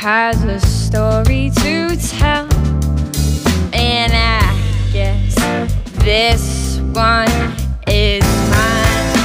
has a story to tell, and I guess this one is mine.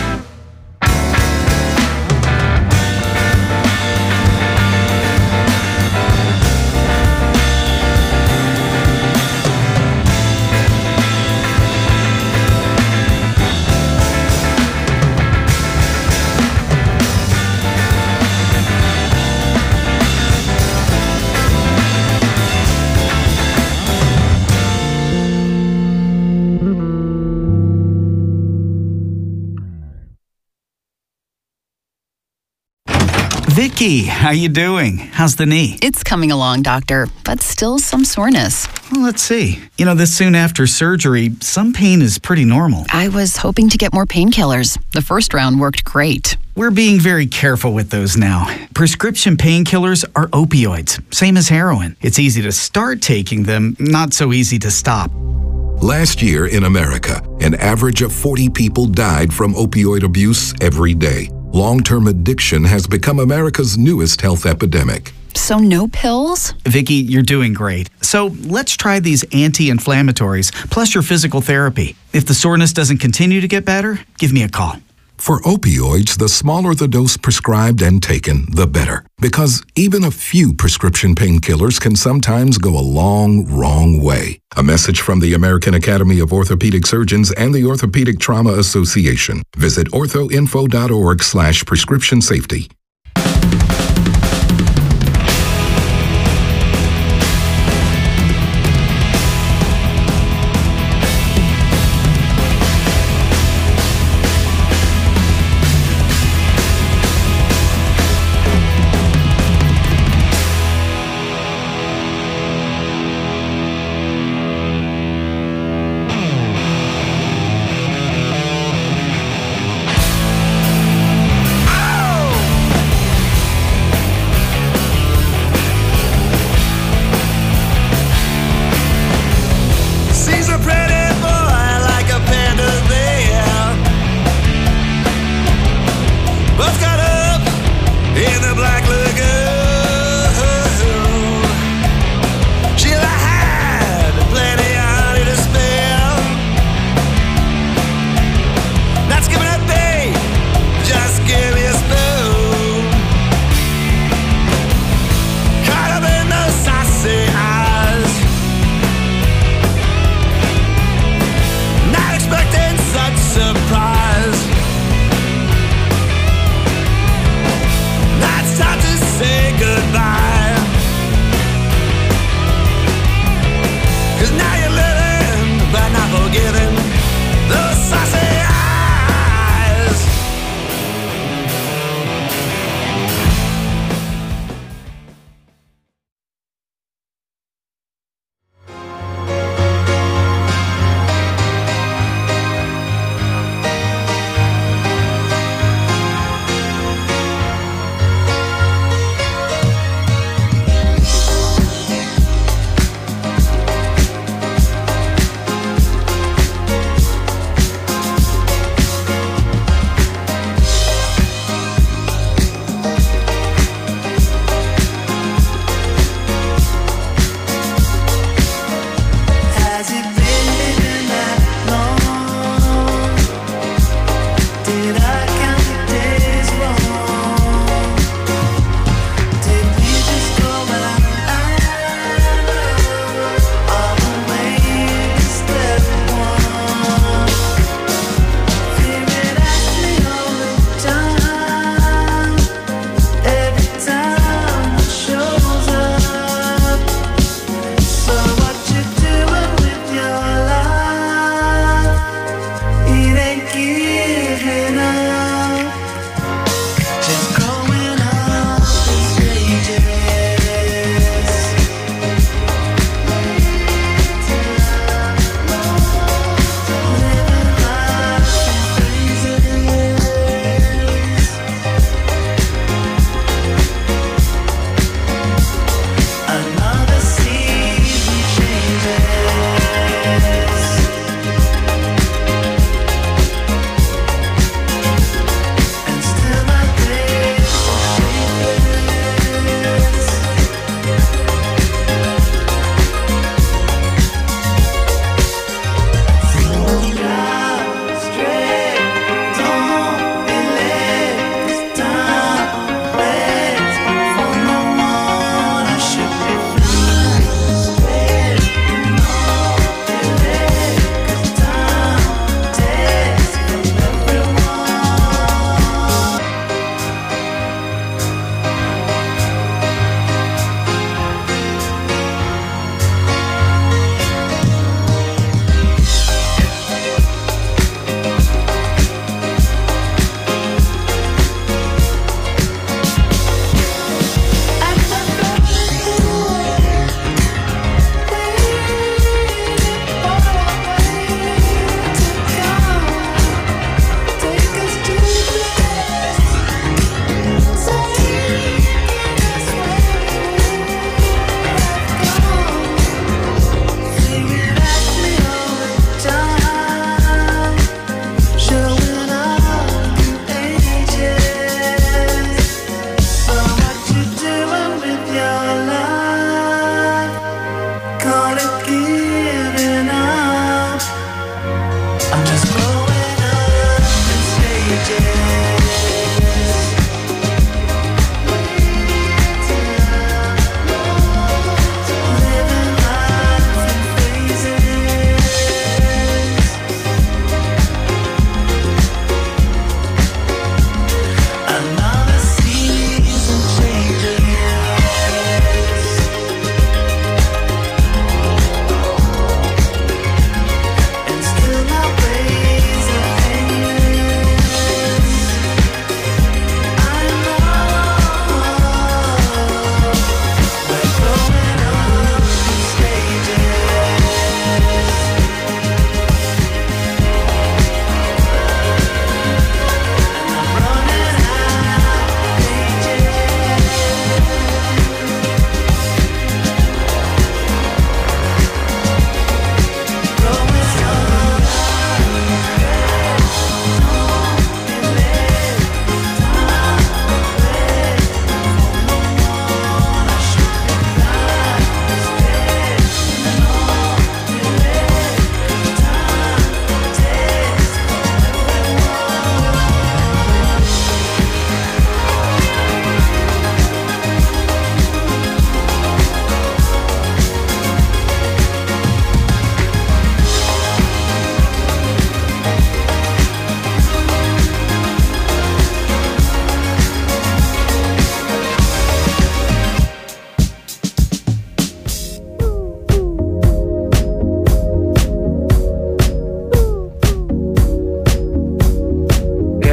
Vicky, how you doing? How's the knee? It's coming along, doctor, but still some soreness. Well, let's see. This soon after surgery, some pain is pretty normal. I was hoping to get more painkillers. The first round worked great. We're being very careful with those now. Prescription painkillers are opioids, same as heroin. It's easy to start taking them, not so easy to stop. Last year in America, an average of 40 people died from opioid abuse every day. Long-term addiction has become America's newest health epidemic. So no pills? Vicky, you're doing great. So let's try these anti-inflammatories, plus your physical therapy. If the soreness doesn't continue to get better, give me a call. For opioids, the smaller the dose prescribed and taken, the better. Because even a few prescription painkillers can sometimes go a long, wrong way. A message from the American Academy of Orthopedic Surgeons and the Orthopedic Trauma Association. Visit orthoinfo.org/prescription safety.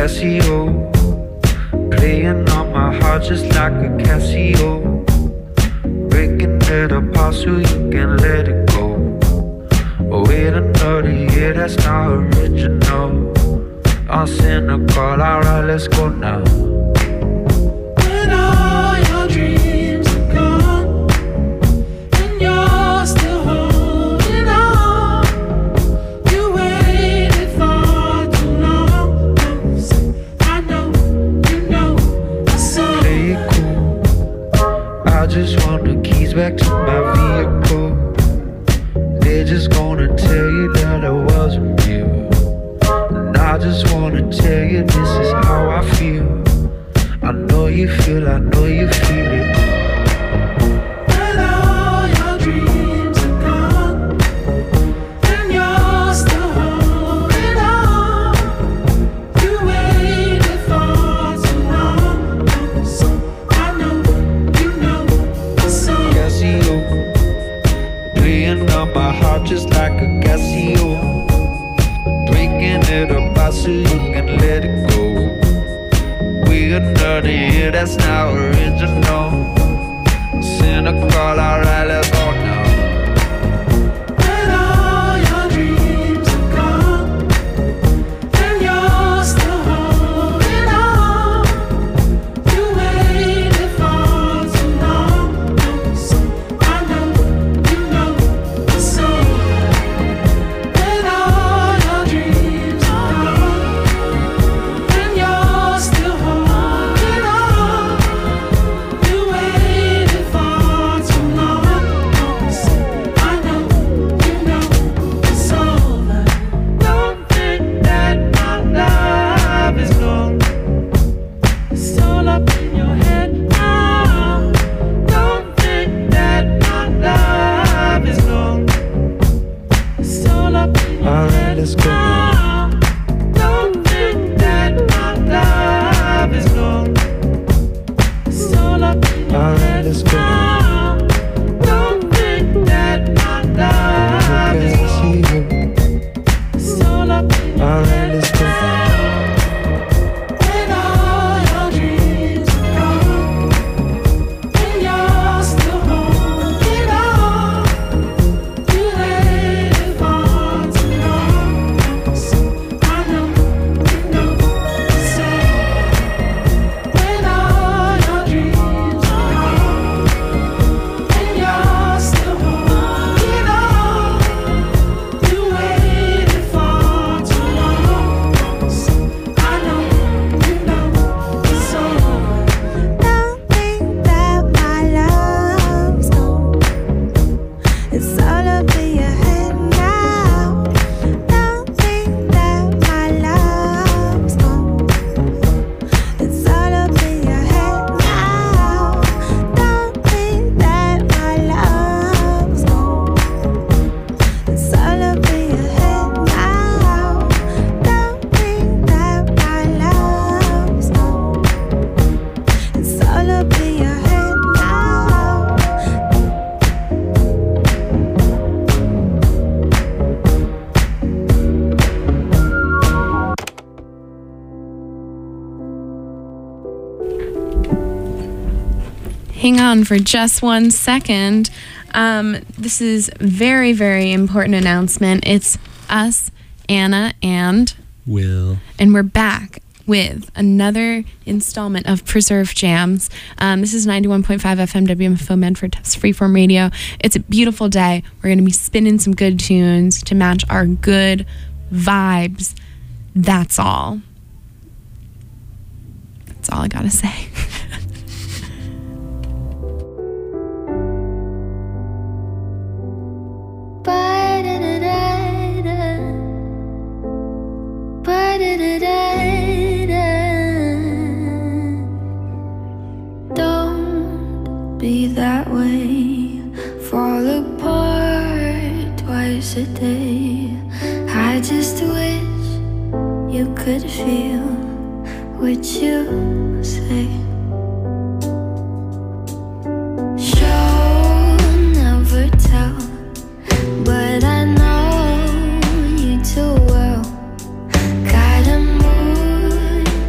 Casio, playing on my heart just like a Casio, breaking it apart so you can let it go. Oh, wait another year, that's not original. I'm cynical, alright, let's go now. When all your dreams are gone and you're still holding on, you waited for too long. I know, you know the song. Play it cool, I just want the keys back to my vehicle. They're just gonna tell you that I wasn't you, and I just wanna tell you this is how I feel. I know you feel, I know you feel it. When all your dreams are gone and you're still holding on, you waited for too long. So I know, you know the song. Casio, playing on my heart just like a Casio, breaking it apart so you can let it go. We another year, that's not original. Cynical, alright, let's go now. When all your dreams are gone and you're still holding on, you waited for too long. So I know, you know the song. When all your dreams are gone and you're still holding on, you waited for too long. So I know, you know it's over. Don't think that my love is gone. It's all up in your head now. Don't think that my love is gone. It's all up in your Alright, head let's go. now. Don't think that my love is gone. It's all up in your Alright, head let's go. now. Don't think that my love is gone. It's all up in your Alright, head let's go. when all your dreams are gone and you're still holding on, you waited for too long. So I know, you know the song. When all your dreams are gone and you're still holding on, you waited for too long. So I know, you know it's over. Don't think that my love's gone. It's all up in your head now. Don't think that my love's gone. It's all up in your head now. Don't think that my love's gone. It's all up in your head now. Don't think that my love's gone. It's all up in your head now. Hang on for just 1 second. This is very, very important announcement. It's us, Anna, and Will. we're back with another installment of Preserve Jams. This is 91.5 FM WMFO Medford Tufts Freeform Radio. It's a beautiful day. We're going to be spinning some good tunes to match our good vibes. That's all. That's all I gotta say. Don't be that way. Fall apart twice a day. I just wish you could feel what you say. Show, never tell, but I know you too well. Got a mood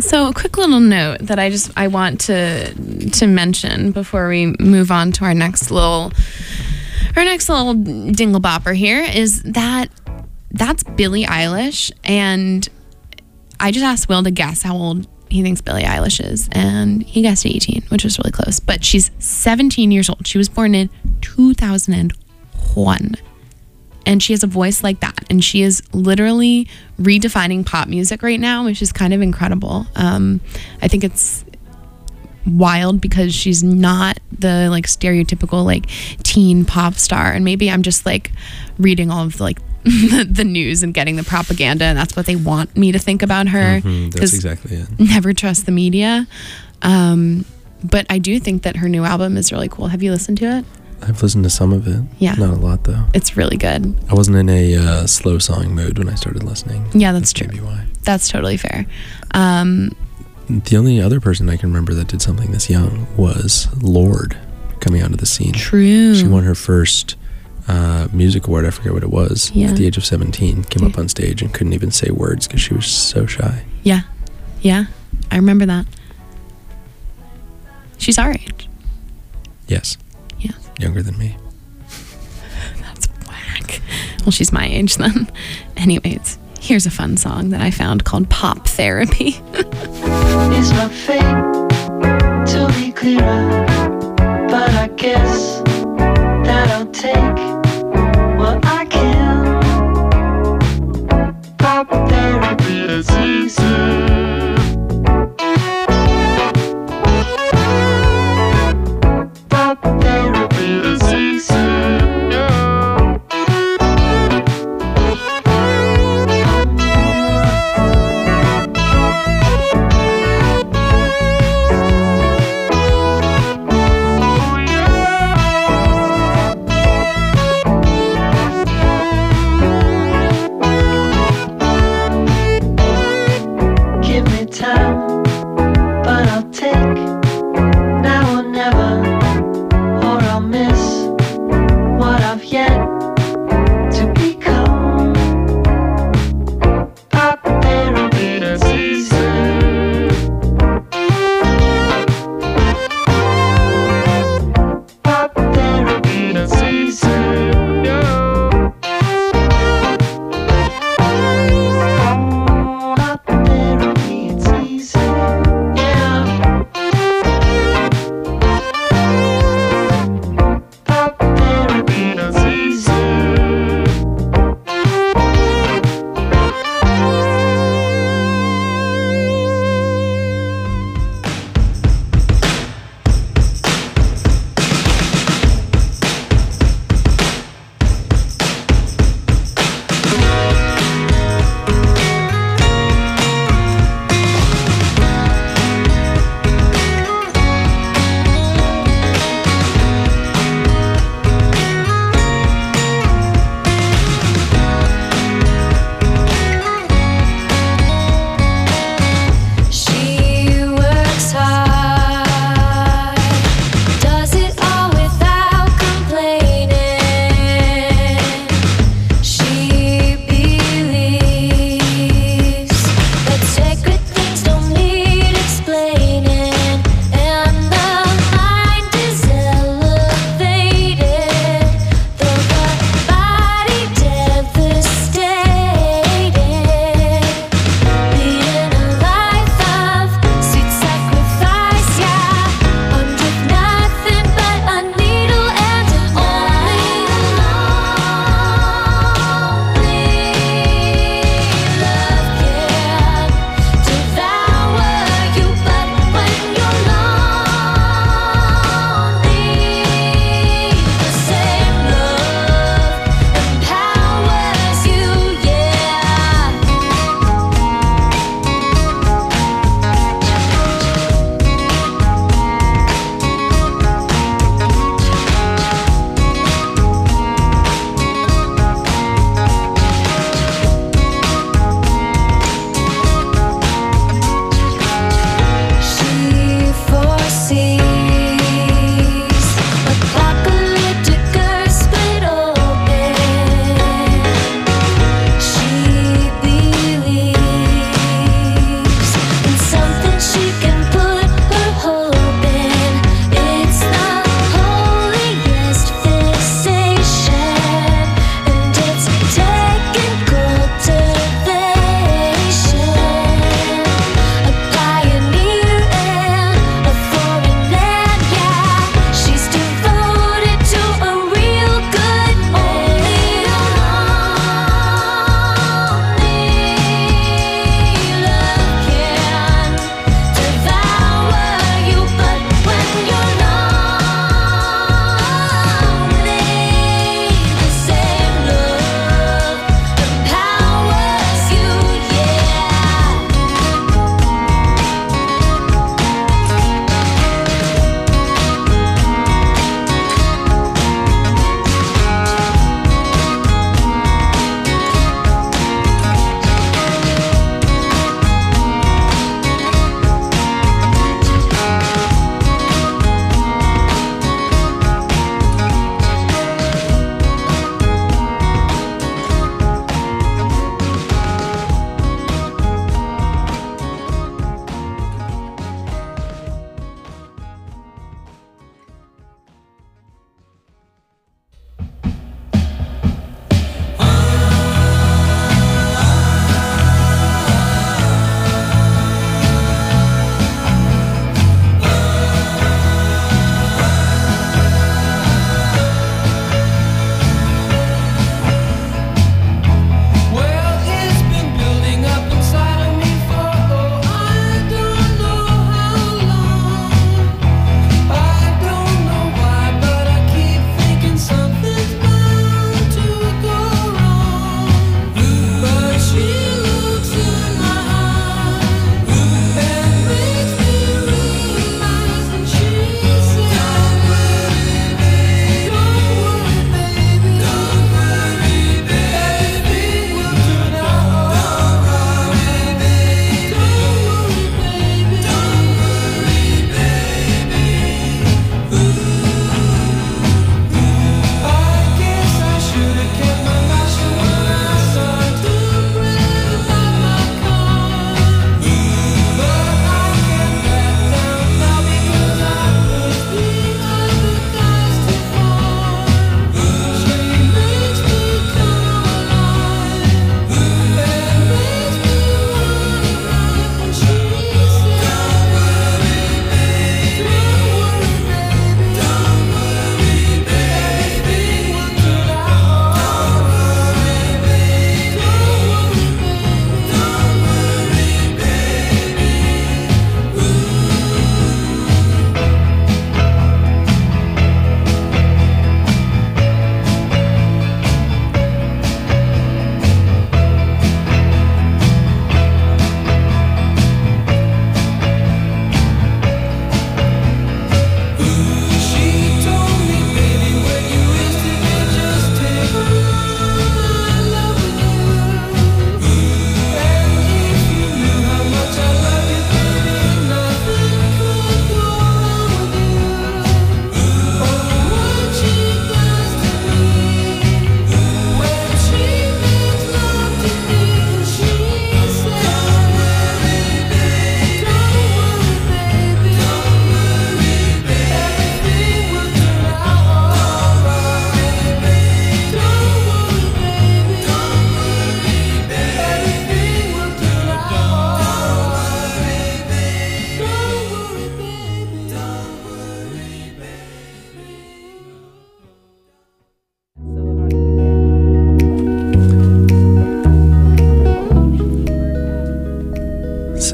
So a quick little note that I want to mention before we move on to our next little dingle bopper here is that that's Billie Eilish, and I just asked Will to guess how old he thinks Billie Eilish is, and he guessed 18, which was really close. But she's 17 years old. She was born in 2001. And she has a voice like that. And she is literally redefining pop music right now, which is kind of incredible. I think it's wild because she's not the like stereotypical like teen pop star. And maybe I'm just like reading all of like the news and getting the propaganda, and that's what they want me to think about her. That's exactly it. Never trust the media. But I do think that her new album is really cool. Have you listened to it? I've listened to some of it. Yeah. Not a lot, though. It's really good. I wasn't in a slow song mood when I started listening. Yeah, that's true. Maybe why. That's totally fair. The only other person I can remember that did something this young was Lorde coming onto the scene. True. She won her first music award. I forget what it was. Yeah. At the age of 17, came up on stage and couldn't even say words because she was so shy. Yeah. Yeah. I remember that. She's our age. Yes. Yeah. Younger than me. That's whack. Well, she's my age then. Anyways, here's a fun song that I found called Pop Therapy. It's my fate to be clearer, but I guess that I'll take what I can. Pop therapy is easy. Pop therapy is easy.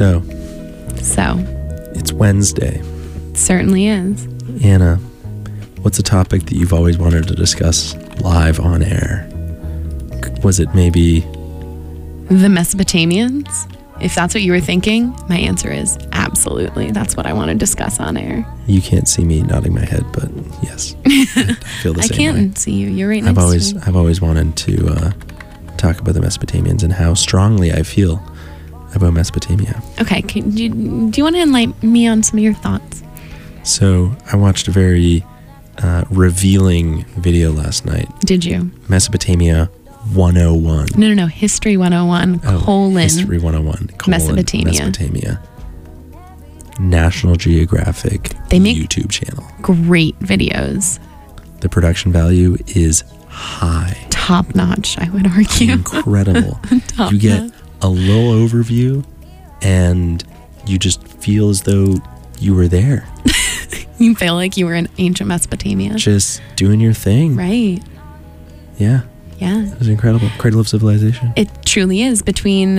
So, So, it's Wednesday. it certainly is. Anna, what's a topic that you've always wanted to discuss live on air? Was it maybe... The Mesopotamians? If that's what you were thinking, my answer is absolutely. That's what I want to discuss on air. You can't see me nodding my head, but yes, I feel the I same can't way. see you. You're right next to me. I've always wanted to talk about the Mesopotamians and how strongly I feel about Mesopotamia. Okay, do you want to enlighten me on some of your thoughts? So I watched a very revealing video last night. Did you? Mesopotamia 101. No. History 101, History 101, Mesopotamia. Mesopotamia. National Geographic They make- YouTube channel. Great videos. The production value is high. Top notch, I would argue. Incredible. Top You get notch. a little overview and you just feel as though you were there, You feel like you were in ancient Mesopotamia. just doing your thing. Right. Yeah, Yeah. it was incredible. Cradle of civilization. It truly is between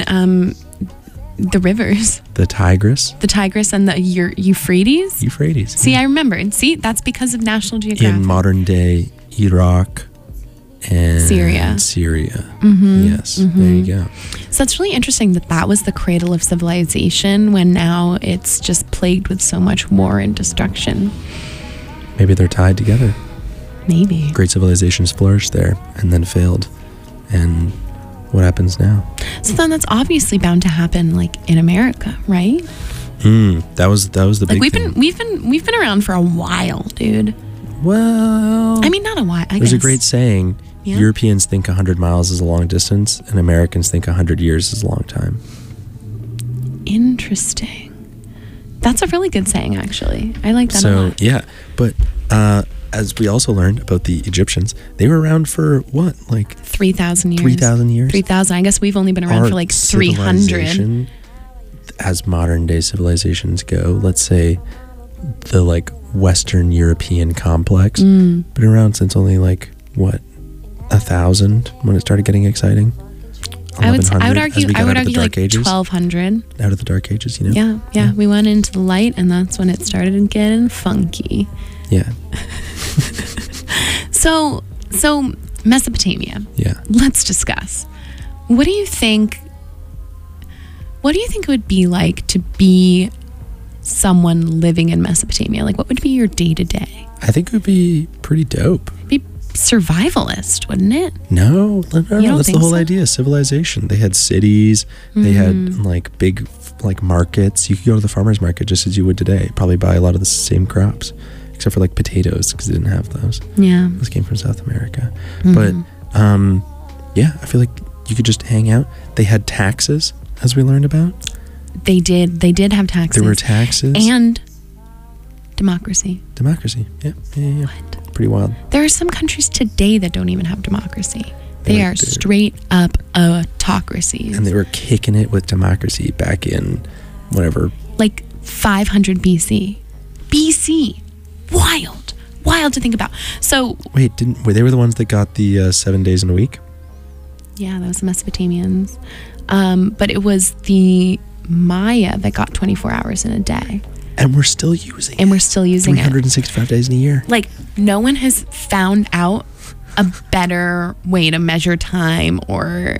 the rivers, The Tigris, the Tigris and the Euphrates. Euphrates. See, I remember. And see, that's because of National Geographic. In modern day Iraq and Syria. Yes, there you go. So it's really interesting that was the cradle of civilization when now it's just plagued with so much war and destruction. Maybe they're tied together. Maybe. Great civilizations flourished there and then failed. And what happens now? So then that's obviously bound to happen like in America, right? That was the Like big we've thing. been around for a while, dude. Well, I mean, not a while. I there's guess. a great saying. Yeah. Europeans think 100 miles is a long distance, and Americans think 100 years is a long time. Interesting. That's a really good saying, actually. I like that a So, lot. yeah. But as we also learned about the Egyptians, they were around for what? Like 3,000 years. 3,000 years? 3,000. I guess we've only been around Our for like 300. civilization, as modern day civilizations go, let's say the like Western European complex, been around since only like what, 1,000 when it started getting exciting. I would 1100 as argue we got out of the like Dark Ages. 1,200. Out of the Dark Ages, you know. Yeah. We went into the light, and that's when it started getting funky. Yeah. So Mesopotamia. Yeah. Let's discuss. What do you think it would be like to be someone living in Mesopotamia? Like, what would be your day to day? I think it would be pretty dope. Be survivalist, wouldn't it? No, don't that's the think whole so? idea. Civilization. They had cities. They had like big like markets. You could go to the farmer's market just as you would today. Probably buy a lot of the same crops, except for like potatoes because they didn't have those. Yeah. Those came from South America. But yeah, I feel like you could just hang out. They had taxes, as we learned about. They did have taxes. There were taxes and democracy. democracy. Yeah. Pretty wild. There are some countries today that don't even have democracy. They They're- are straight up autocracies. And they were kicking it with democracy back in whatever. Like 500 BC. BC. Wild to think about. So, Wait, they were the ones that got the 7 days in a week? yeah, that was the Mesopotamians. But it was the Maya that got 24 hours in a day. And we're still using And we're still using it. 365 days in a year. Like, no one has found out a better way to measure time or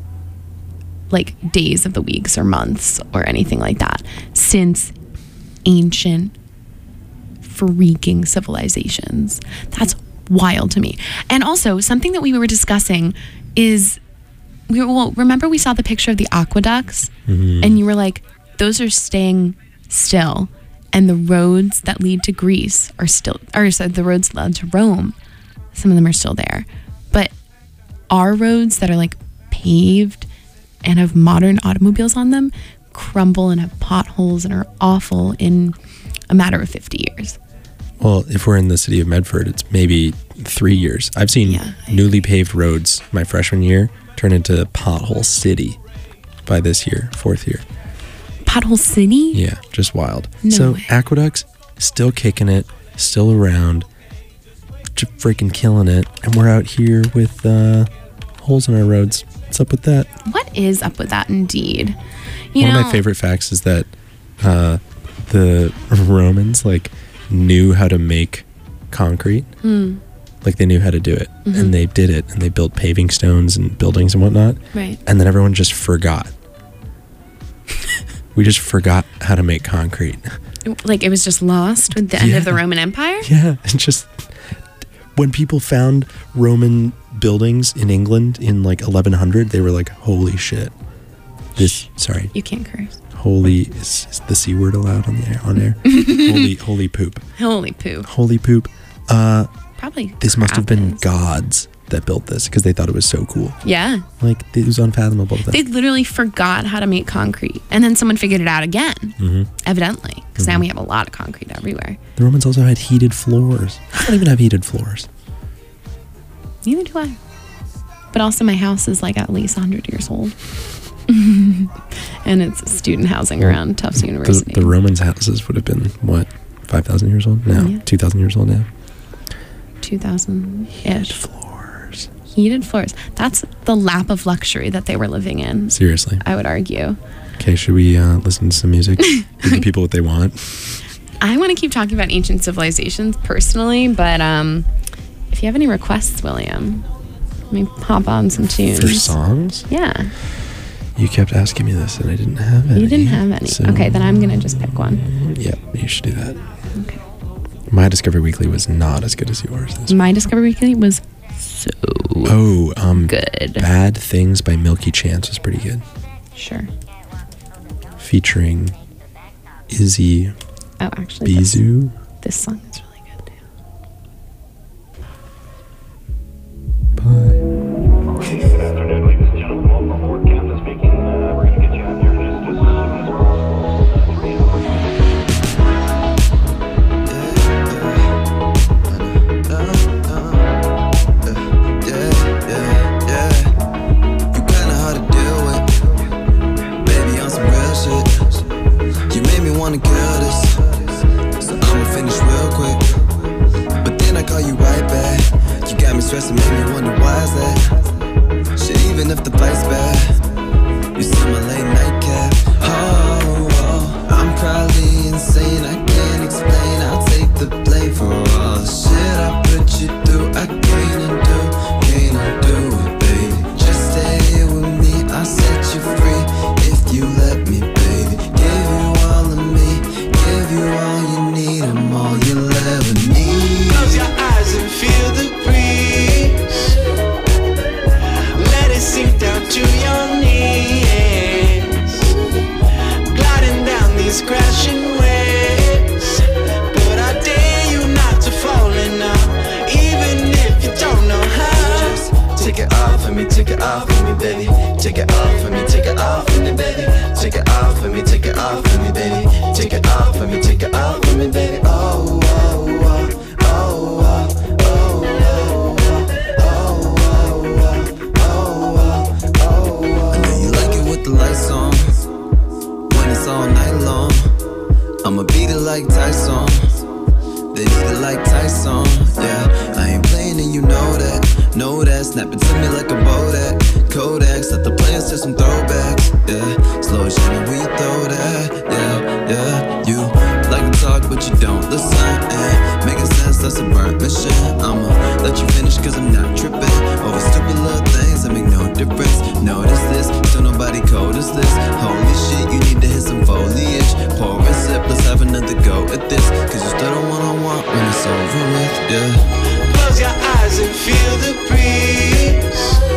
like days of the weeks or months or anything like that since ancient freaking civilizations. That's wild to me. And also, something that we were discussing is remember we saw the picture of the aqueducts and you were like, those are staying still, and the roads that lead to Greece are still, or so the roads that lead to Rome, some of them are still there. But our roads that are like paved and have modern automobiles on them crumble and have potholes and are awful in a matter of 50 years. Well, if we're in the city of Medford, it's maybe 3 years. I've seen newly paved roads my freshman year turn into pothole city by this year, fourth year. Pothole city? Yeah, just wild. No So way. aqueducts, still kicking it, still around, just freaking killing it. And we're out here with holes in our roads. What's up with that? What is up with that indeed. You One know, of my favorite facts is that the Romans like knew how to make concrete. Like they knew how to do it, and they did it, and they built paving stones and buildings and whatnot. Right. And then everyone just forgot. We just forgot how to make concrete. Like it was just lost with the end of the Roman Empire? Yeah, and just when people found Roman buildings in England in like 1100, they were like, "Holy shit!" Sorry, You can't curse. holy is the C word allowed on the air? On air? holy poop. Holy poo. Holy poop. Probably. This must have been crap is. gods that built this because they thought it was so cool. Yeah. Like it was unfathomable to them. They literally forgot how to make concrete. And then someone figured it out again, evidently. Because now we have a lot of concrete everywhere. The Romans also had heated floors. I don't even have heated floors. Neither do I. But also my house is like at least 100 years old. And it's student housing around Tufts University. The Romans' houses would have been, what, 5,000 years old? No, Yeah. 2,000 years old now. 2000-ish. Floors. Heated floors. That's the lap of luxury that they were living in, Seriously. I would argue. Okay, should we listen to some music? Give the people what they want. I want to keep talking about ancient civilizations personally, but if you have any requests, William, let me hop on some tunes. For songs? Yeah. You kept asking me this and I didn't have any. You didn't have any. So, Okay, then I'm going to just pick one. Yeah, you should do that. Okay. My Discovery Weekly was not as good as yours. My Discovery Weekly was so good. Bad Things by Milky Chance was pretty good. Sure. Featuring Izzy Oh, actually, this Bizu. song is really good too. Bye. Good afternoon, ladies and gentlemen. Welcome aboard. Captain speaking. We're going to get you out here just as soon as You kinda hard to deal with, baby, on some real shit. You made me wanna kill this, so I'ma finish real quick. But then I call you right back. You got me stressing, made me wonder why is that. Shit, even if the flight's bad, you see my late night cab. Oh, I'm probably insane, I can't explain. I'll take the blame for all the shit I put you through. I can't undo it, baby. Just stay here with me, I'll set you free if you let me, baby. Give you all of me, give you all you need, I'm all you'll ever need. Close your eyes and feel the breeze. Let it sink down to your knees. Gliding down these crashing waves. But I dare you not to fall in love, even if you don't know how. Just take it off of me, take it off of me, baby. Take it off of me, take it off of me, baby. Take it off of me, take it off of me, baby. Take it off of me, take it off of me, baby. Oh, oh, oh, oh, oh, oh. I know you like it with the lights on, when it's all night long. I'ma beat it like Tyson, then eat it like Tyson. Yeah, I ain't playing and you know that. Snap it to me like a Bodak. Kodaks, let the players to some throwbacks. Yeah, slow shit when you throw that. Yeah, you like to talk but you don't listen. Making sense, that's a burnt mission. I'ma let you finish cause I'm not tripping over stupid little things that make no difference. Notice this, still nobody cold as this. Holy shit, you need to hit some foliage. Pour and sip, let's have another go at this. Cause you still don't wanna want when it's over with, yeah. Close your eyes and feel the breeze.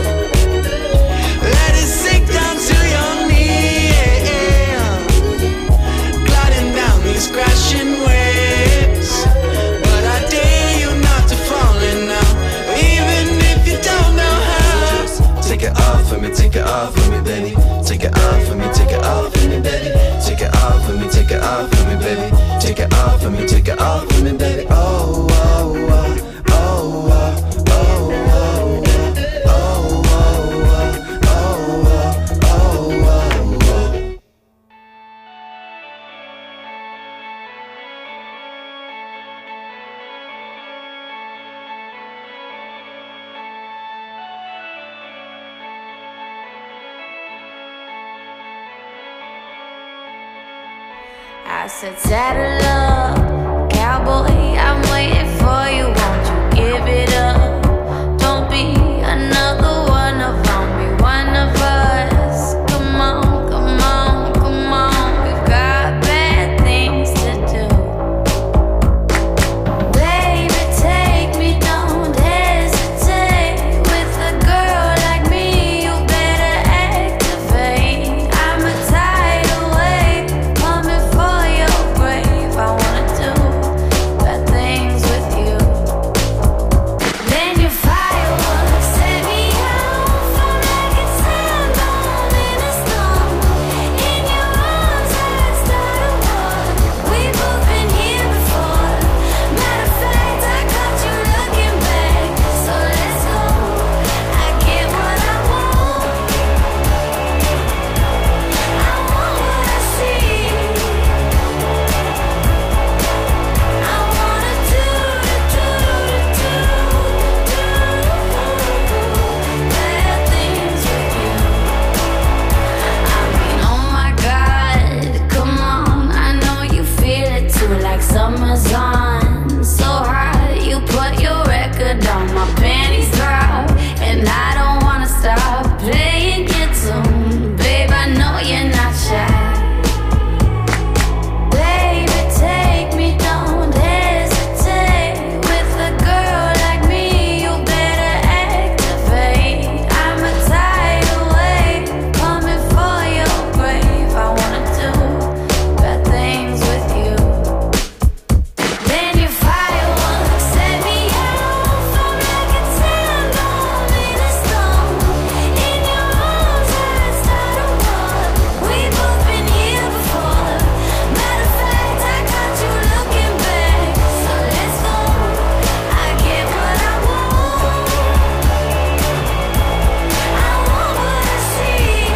Let it sink down to your knees. Gliding down these crashing waves. But I dare you not to fall in love, even if you don't know how. Just take it off of me, take it off of me, baby. Take it off of me, take it off of me, baby. Take it off of me, take it off of me, baby. Take it off of me, take it off of me, baby. Oh, oh, oh. I said, saddle up, cowboy, I'm waiting for you. Won't you give it up? Don't be another one of them, be one of us. Come on, come on, come on. We've got bad things to do. Baby, take me, don't hesitate. With a girl like me, you better activate. I'm a tidal wave coming for your grave. I wanna do bad things with you. Then your fireworks set me off. I'm like a sandbone in a storm. In your arms, I'd start a war. We've both been here before. Matter of fact, I caught you looking back. So let's go. I get what I want. I want what I see. I wanna do bad things with you. I mean, oh my God, come on. I know you feel it too, like summer's on. So hot, you put your record on, my panties drop, and I don't wanna stop playing your tune. Babe, I know you're not shy. Baby, take me, don't hesitate. With a girl like me, you better activate. I'm a tidal wave coming for your grave. I wanna do bad things with you. Then your fireworks set me off. I'm like a sandbone in a storm. In your arms, I'd start a war. We've both been here before. Matter of fact, I caught you looking back. So let's go. I get what I want. I want what I see.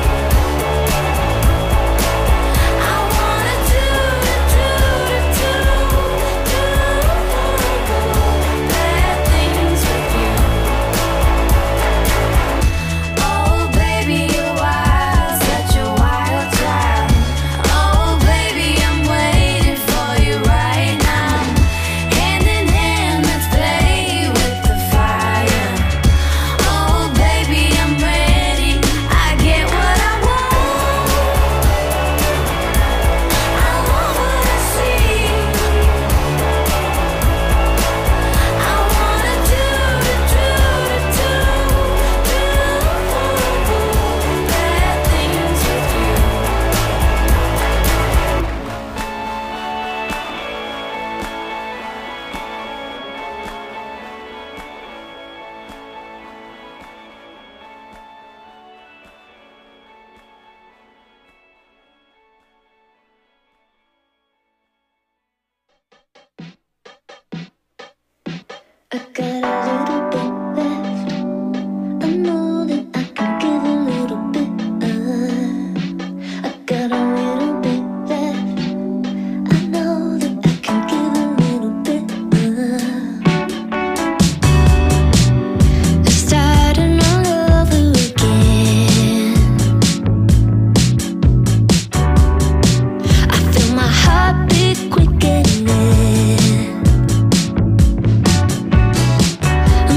I wanna do bad things with you. Oh baby, you're wild, such a wild child. Oh baby, I'm waiting for you right now. Hand in hand, let's play with the fire. Oh baby, I'm ready. I get what I want. I want what I see. I wanna do bad things with you. I got a little bit left. I know that I can give a little bit. I got a little bit left. I know that I can give a little bit. Starting all over again. I feel my heart beat quickening.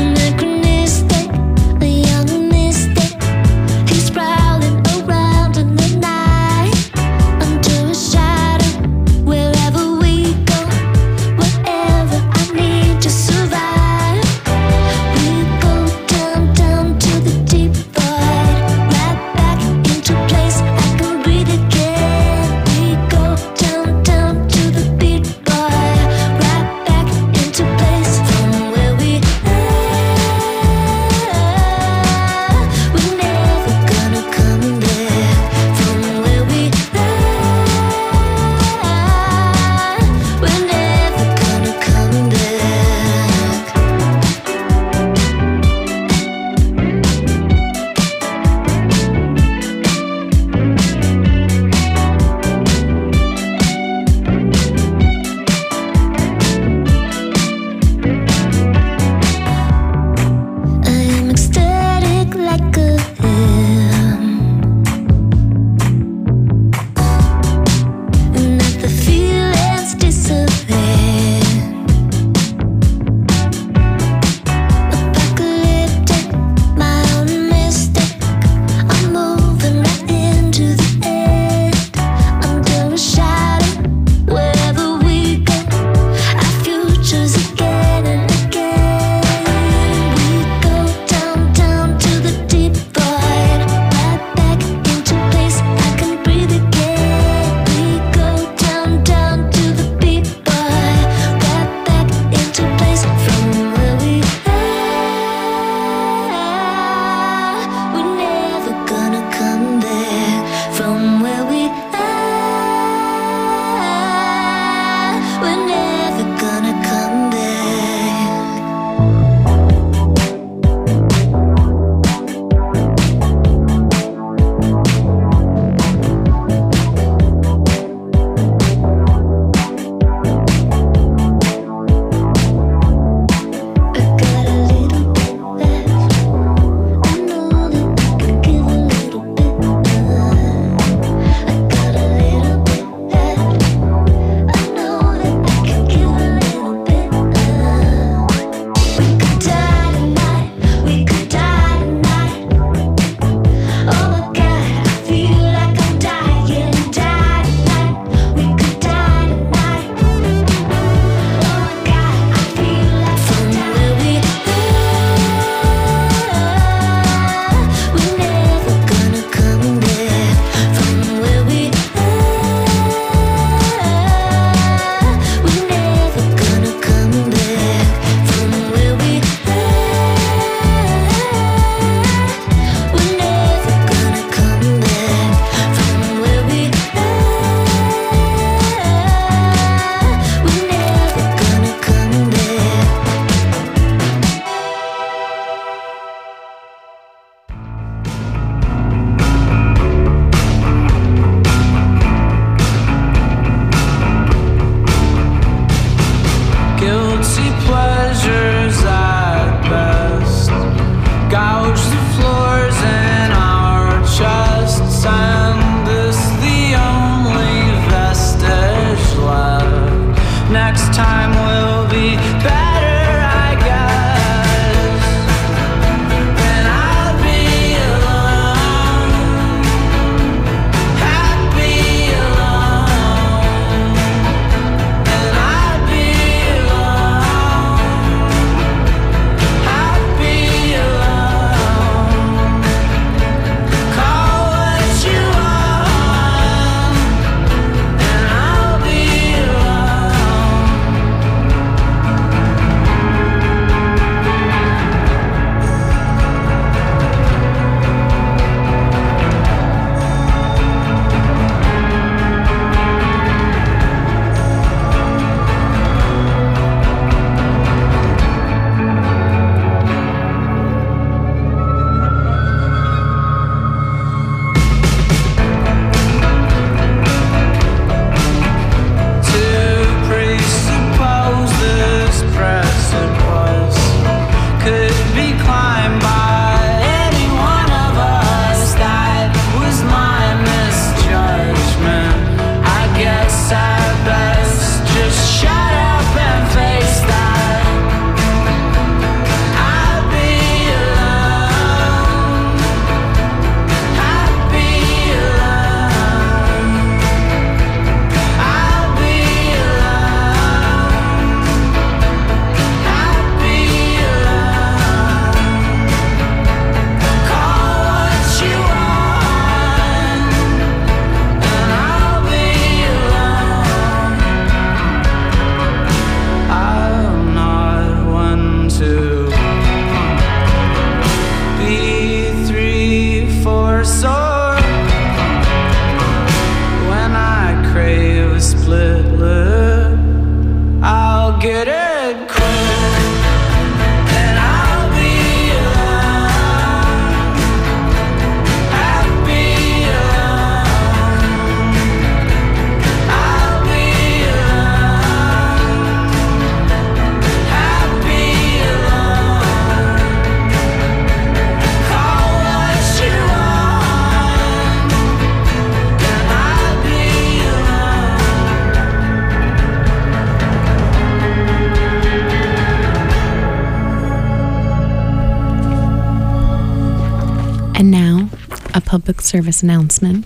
And now, a public service announcement.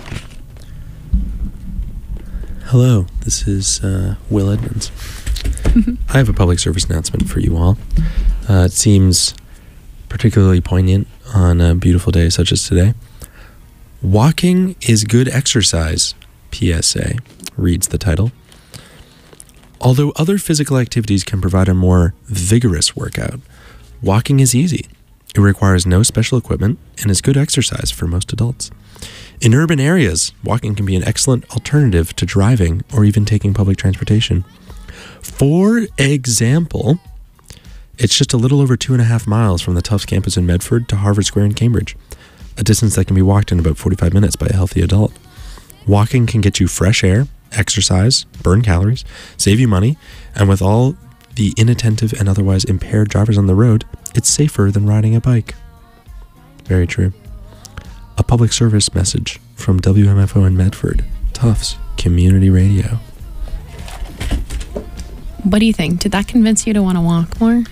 Hello, this is Will Edmonds. I have a public service announcement for you all. It seems particularly poignant on a beautiful day such as today. Walking is good exercise, PSA, reads the title. Although other physical activities can provide a more vigorous workout, walking is easy. It requires no special equipment and is good exercise for most adults. In urban areas, walking can be an excellent alternative to driving or even taking public transportation. For example, it's just a little over 2.5 miles from the Tufts campus in Medford to Harvard Square in Cambridge, a distance that can be walked in about 45 minutes by a healthy adult. Walking can get you fresh air, exercise, burn calories, save you money, and with all the inattentive and otherwise impaired drivers on the road, it's safer than riding a bike. Very true. A public service message from WMFO in Medford, Tufts Community Radio. What do you think? Did that convince you to want to walk more?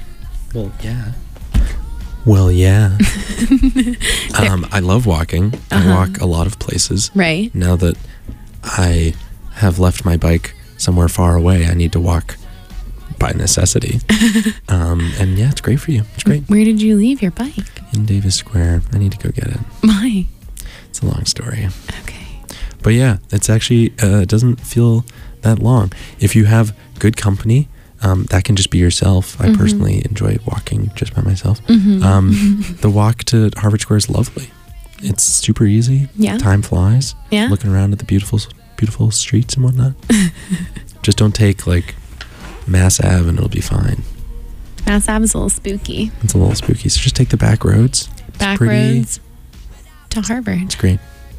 Well, yeah. I love walking. I walk a lot of places. Right. Now that I have left my bike somewhere far away, I need to walk by necessity. And yeah, it's great for you. It's great. Where did you leave your bike? In Davis Square. I need to go get it. Why? It's a long story. Okay. But yeah, it's actually, it doesn't feel that long. If you have good company, that can just be yourself. I personally enjoy walking just by myself. The walk to Harvard Square is lovely. It's super easy. Yeah. Time flies. Yeah. Looking around at the beautiful streets and whatnot. Just don't take like Mass Ave and it'll be fine. Mass Ave is a little spooky. It's a little spooky. So just take the back roads. Back pretty. roads to Harvard. It's great.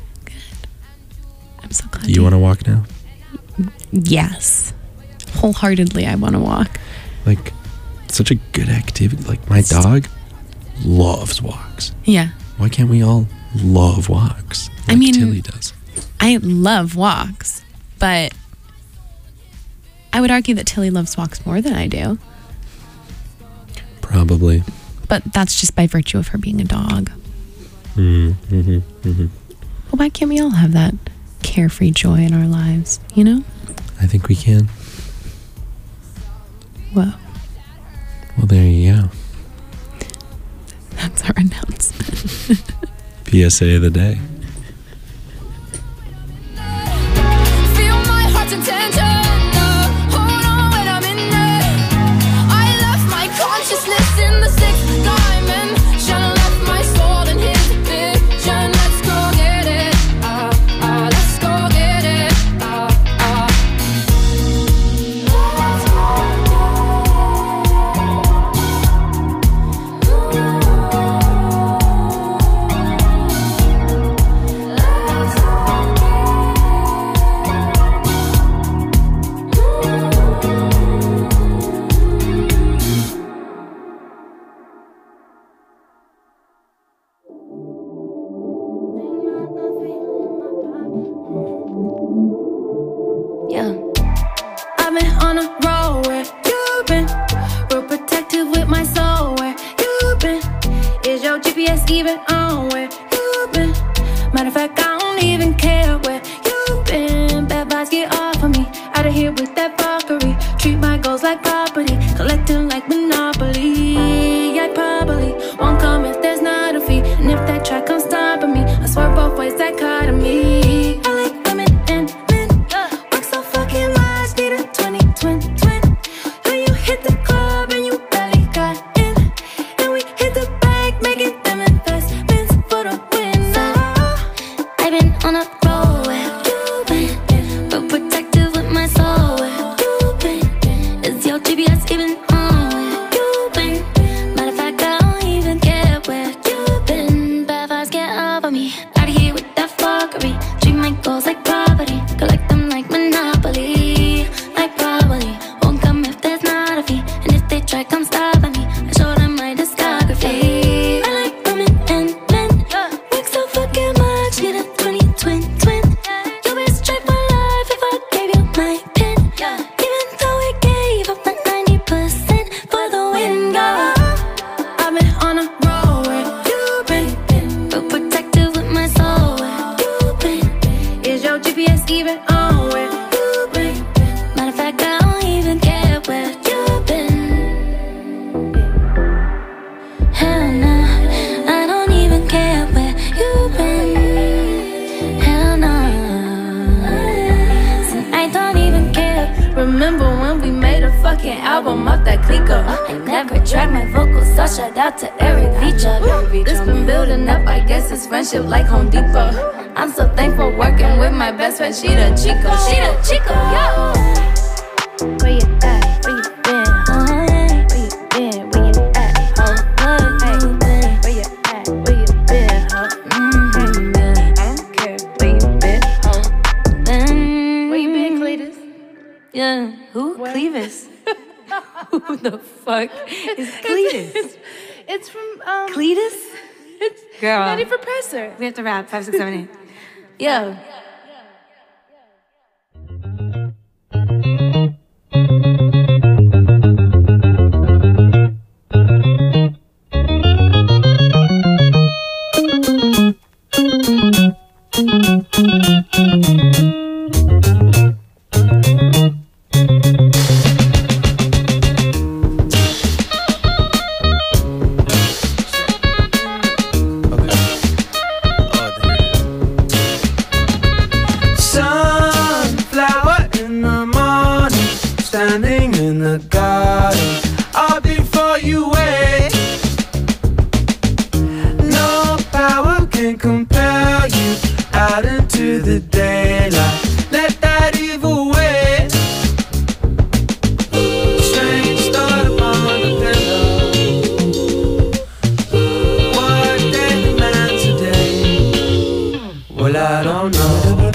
I'm so glad. Do you want to walk now? Yes. Wholeheartedly, I want to walk. Like, it's such a good activity. Like, my dog loves walks. Yeah. Why can't we all love walks? Like I mean, Tilly does. I love walks, but I would argue that Tilly loves walks more than I do. Probably. But that's just by virtue of her being a dog. Well, why can't we all have that carefree joy in our lives, you know? I think we can. Whoa. Well, there you go. That's our announcement. PSA of the day. Feel my heart's intention. Hold on when I'm in there. I left my consciousness in the sixth dimension. Left my soul in his vision. Let's go get it. Let's go get it. Yeah. I've been on a roll where you've been. Real protective with my soul where you've been. Is your GPS even on where you've been? Matter of fact, I don't even care where you've been. Bad vibes get off of me. Out of here with that fuckery. Treat my goals like property. Collecting like Monopoly. I probably won't come if there's not a fee. And if that track comes stopping me, I swear both ways dichotomy. I like women and men. Work so fucking much, need a 20. When you hit the club and you barely got in, and we hit the bank, making them investments for the win. I've been on a roll So shout out to Eric Vicha. This been building up, I guess it's friendship like Home Depot. I'm so thankful working with my best friend. She the Chico, yo. Where you at? Where you been? Where you been? Where you at? Hey, where you at? Where you been? I don't care where you been. Where you been, Cletus? Yeah, who? Clevis. Who the fuck is Cletus? It's from Cletus? It's Girl. Nutty Professor. We have to rap 5, 6, 7, 8. Yo. Sunflower in the morning, standing in the garden. All before you wait. No power can compel you out into the daylight. Let that evil wait. Strange thought upon the pillow. What day demands a day? Well, I don't know.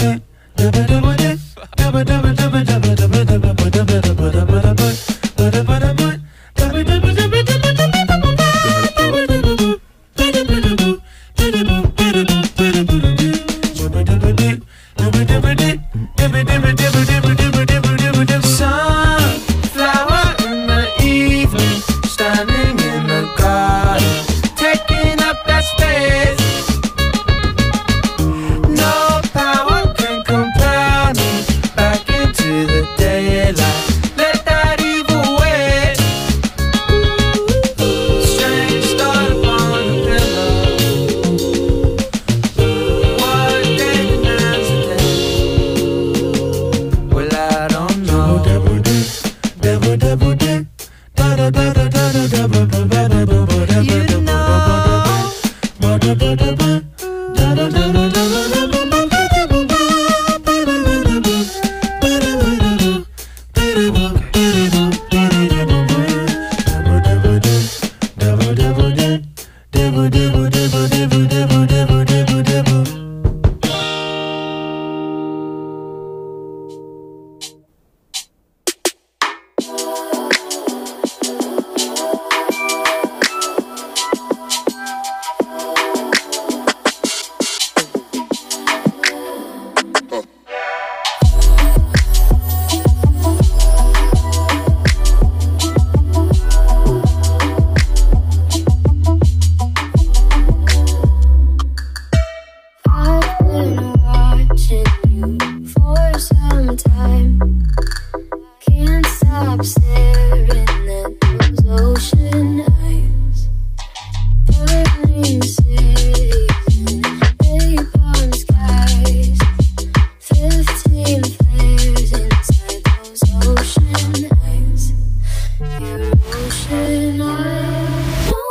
Sunflower in the evening, standing in the garden, taking up that space. No power can compel me back into the daylight. Let that evil wait. Strange thought upon the pillow. What day demands a day? Well, I don't know. I've been watching you for some time. Can't stop staring at those ocean eyes. Burning cities and napalm skies. 15 flares inside those ocean eyes. Your ocean eyes. No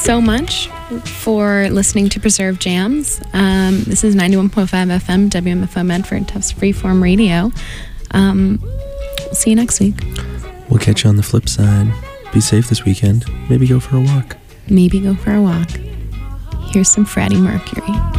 so much for listening to Preserve Jams. This is 91.5 FM, WMFO Medford, Tufts Freeform Radio. We'll see you next week. We'll catch you on the flip side. Be safe this weekend. Maybe go for a walk. Maybe go for a walk. Here's some Freddie Mercury.